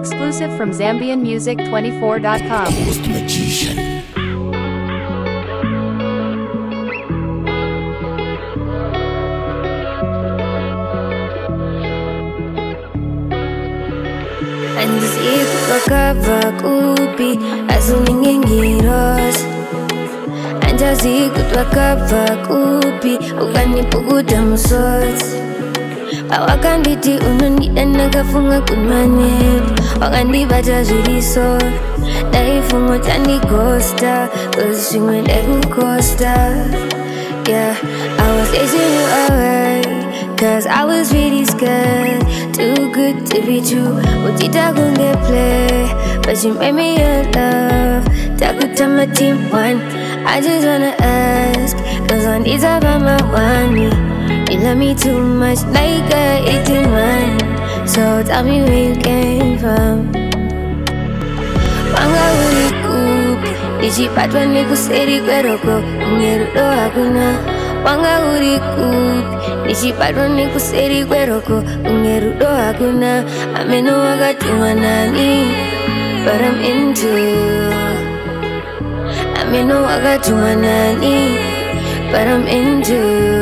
Exclusive from ZambianMusic24.com. Ghost Magician. Andizikukava kupi azuningengiros Andazikutwakava kupi ukanipukuta musotsi Awakanditi unonida nakafunga kunmanet Wakandibata zviriso Daifungo chandigosta Cause zvimwe ndaikukosta Yeah, I was chasing you away Cause I was really scared Too good to be true Uchita kunge play But you made me your love Takuta my team one I just wanna ask Cause on these about my money You love me too much like a 18 man So tell me where you came from Wanga uri kupi Nichipatwa nikuseri kweroko Ungerudo hakuna Wanga uri kupi Nichipatwa nikuseri kweroko Ungerudo hakuna Ameno wakatumwa nani But I'm into Ameno wakatumwa nani But I'm into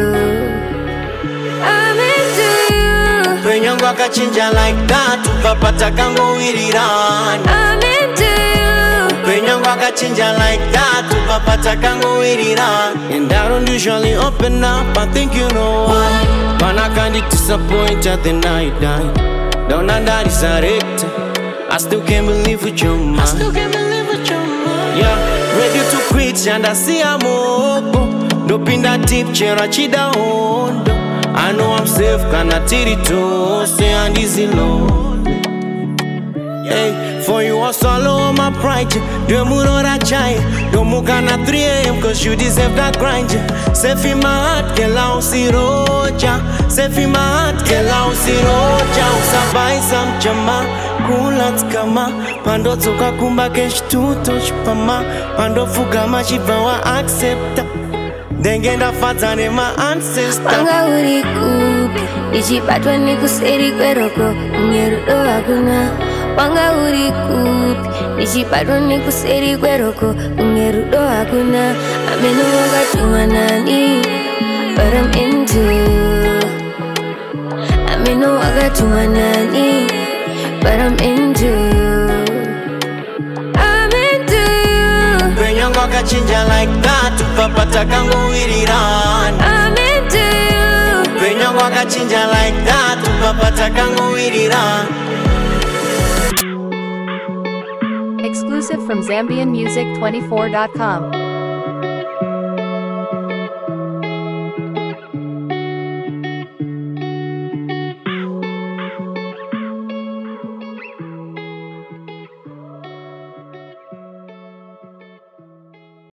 Penyangu akachinja like that Ukapata kango wirirani I'm into you Penyangu akachinja like that Ukapata kango wirirani And I don't usually open up I think you know why Man I can't disappoint at the night time Down under this direct I still can't believe with your mind Yeah, ready to quit and I see I'm open Dopinda tip chera chida hondo I know I'm safe, kana tirito, say and easy low. Hey, for you I swallow my pride. Don't move on that chai. Don't move at 3 AM cause you deserve that grind. Safe in my heart, que la usi roja. Safe in my heart, que la usi roja. Usabai sam chama, kulat kama. Pando toka kumba kesh tu touch pama. Pando fuga machivawa accepta. Dengenda fatane my ancestor Wanga uri kupi Nichipatwa nikuseri kweroko Ungerudo hakuna Wanga uri kupi Nichipatwa nikuseri kweroko Ungerudo hakuna Ameno wakatumwa nani But I'm into Ameno wakatumwa nani But I'm into Penyangu akachinja like that Ukapata kango wirirani I'm into you Penyangu akachinja like that Ukapata kango wirirani Exclusive from ZambianMusic24.com.